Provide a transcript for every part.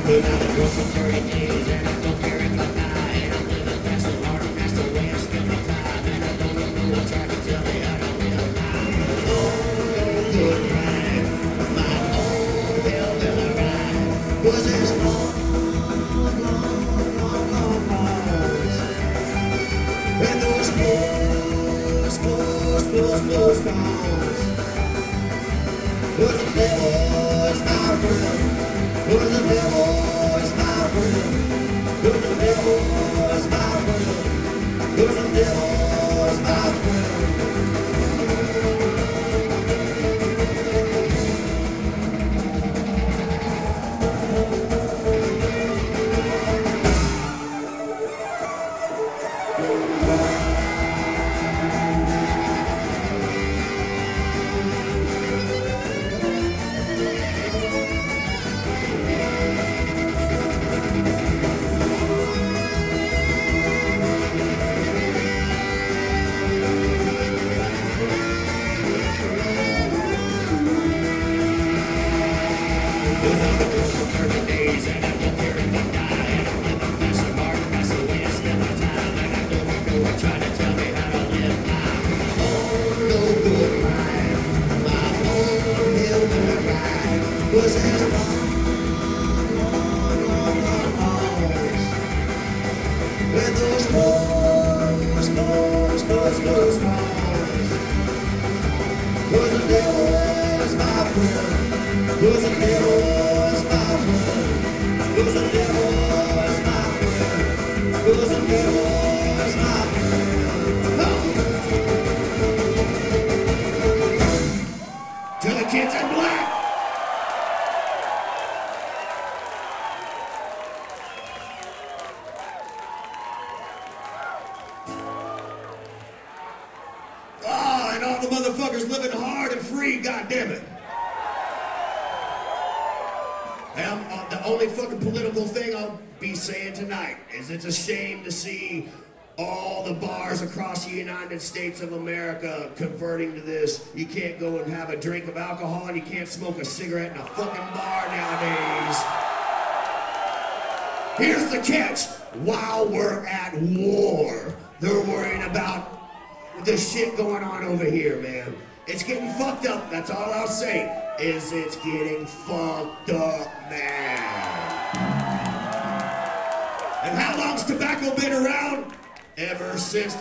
But I've been broke for 30 days and I don't care if I die. And I'm living fast and hard and fast away and spend my time. And I don't know no one trying to tell me how to live my own good life. My own hell-bent ride. Was this long, and those close calls. But the devil is my friend. But the devil is my friend. But the devil is my friend. But the devil is my friend. To the kids in black. Oh, and all the motherfuckers living hard and free, goddammit. The only fucking political thing I'll be saying tonight is it's a shame to see all the bars across the United States of America converting to this. You can't go and have a drink of alcohol and you can't smoke a cigarette in a fucking bar nowadays. Here's the catch. While we're at war, they're worrying about the shit going on over here, man. It's getting fucked up. That's all I'll say. Is it's getting fucked up, man. And how long's tobacco been around? Ever since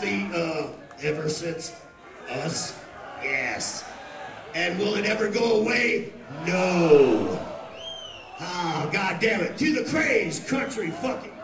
us? Yes. And will it ever go away? No. Ah, God damn it. To the craze country fucking